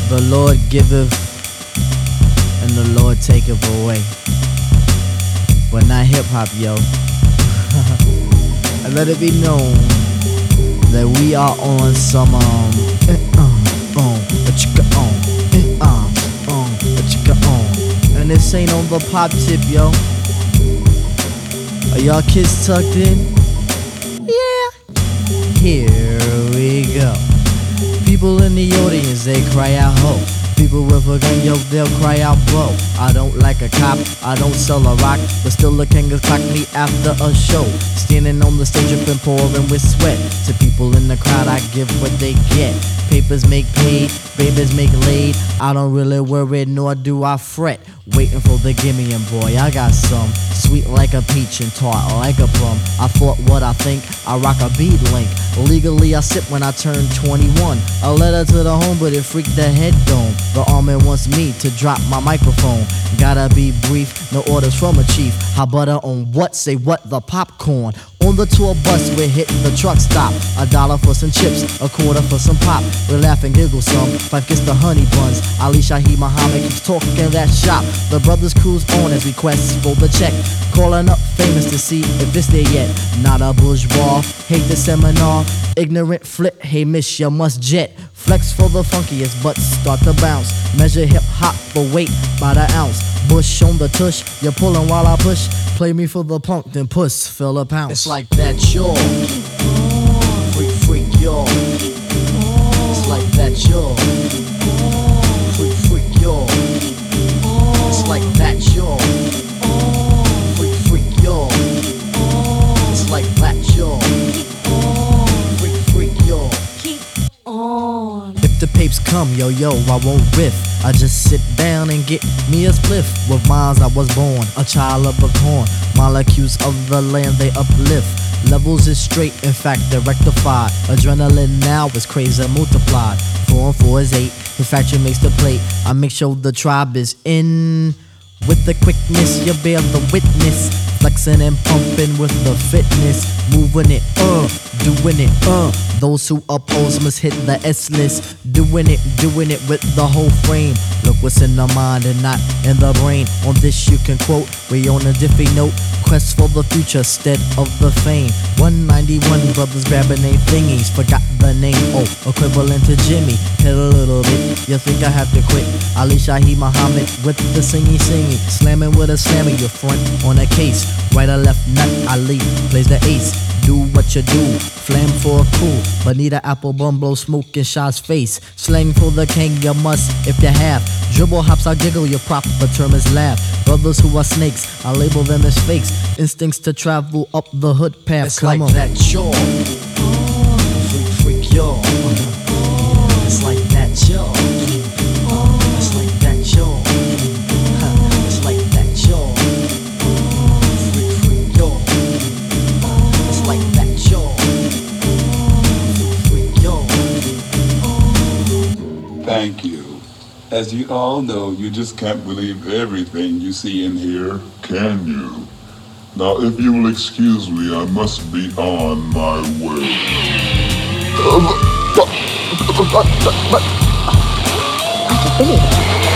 The Lord giveth and the Lord taketh away. But not hip hop, yo. And let it be known that we are on some and this ain't on the pop tip, yo. Are y'all kids tucked in? Yeah. Here we go. People in the audience, they cry out ho. People with a gun, yo, they'll cry out bro. I don't like a cop, I don't sell a rock, but still the king will clock me after a show. Standing on the stage dripping, pouring with sweat. To people in the crowd, I give what they get. Papers make paid, babies make laid. I don't really worry, nor do I fret. Waiting for the gimme, and boy, I got some. Sweet like a peach and tart like a plum. I thought what I think, I rock a bead link. Legally I sip when I turn 21. A letter to the home, but it freaked the head dome. The army wants me to drop my microphone. Gotta be brief, no orders from a chief. Hot butter on what? Say what? The popcorn. On the tour bus, we're hitting the truck stop. $1 for some chips, $0.25 for some pop. We laugh and giggle some. Fife gets the honey buns. Ali Shaheed Muhammad keeps talking that shop. The brothers cruise on as we quest for the check. Calling up famous to see if it's there yet. Not a bourgeois, hate the seminar. Ignorant flip, hey miss, you must jet. Flex for the funkiest, but start to bounce. Measure hip hop for weight by the ounce. Bush on the tush, you're pulling while I push. Play me for the punk, then puss, fill a pounce. It's like that, y'all. Freak, freak, y'all. It's like that, y'all. Freak, freak, y'all. It's like that, y'all. Freak, freak, y'all. It's like that, y'all. Freak, freak, y'all. Keep on. If the papes come, yo, I won't riff. I just sit down and get me a spliff. With mines I was born, a child of a corn. Molecules of the land they uplift. Levels is straight, in fact they're rectified. Adrenaline now is crazy multiplied. 4 and 4 is 8, in fact you makes the plate. I make sure the tribe is in. With the quickness you bear the witness. Flexing and pumping with the fitness. Moving it, doing it, Those who oppose must hit the S list. Doing it with the whole frame. Look what's in the mind and not in the brain. On this you can quote, we on a diffy note. Quest for the future instead of the fame. 191 brothers grabbing their thingies. Forgot the name, equivalent to Jimmy. Hit a little bit, you think I have to quit. Ali Shaheed Muhammad with the singy. Slamming with a slammer, your front on a case. Right or left nut, Ali plays the ace. Do what you do, flam for a cool. Bonita Applebum blow smoke in Shaw's face. Slang for the king, you must if you have. Dribble hops, I giggle, your proper term is laugh. Brothers who are snakes, I label them as fakes. Instincts to travel up the hood path. It's like that, y'all. Freak, freak, y'all. It's like that, y'all. It's like that, y'all. It's like that, y'all. Freak, freak, y'all. It's like that, y'all. Freak, freak, y'all. Thank you. As you all know, you just can't believe everything you see in here, can you? Now, if you will excuse me, I must be on my way. Uncle Billy.